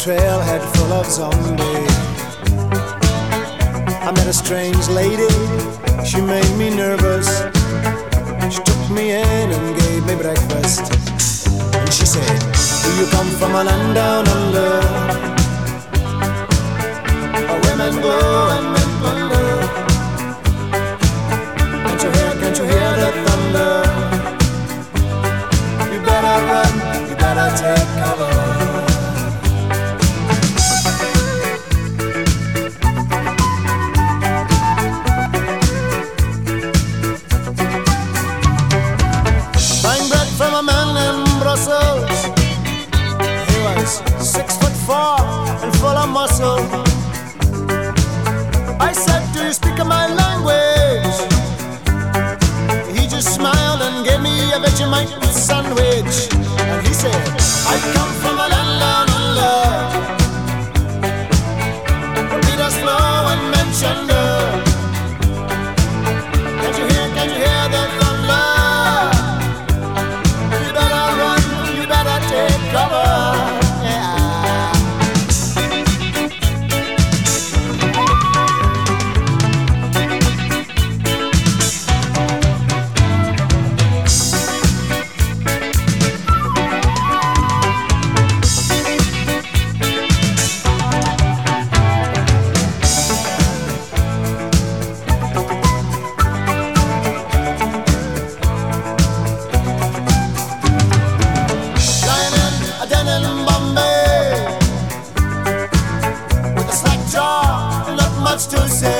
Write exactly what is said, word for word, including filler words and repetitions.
trailhead full of zombies. I met a strange lady, she made me nervous. She took me in and gave me breakfast. And she said, do you come from a land down under, where women go and men plunder? Can't you hear, can't you hear the thunder? You better run, you better take cover. Six foot four and full of muscle. I said, do you speak my language? He just smiled and gave me a Vegemite sandwich. And he said, I come from a land down under, where Peter's flow and men chunder. Can't you hear, can't you hear the thunder? You better run, you better take cover. To say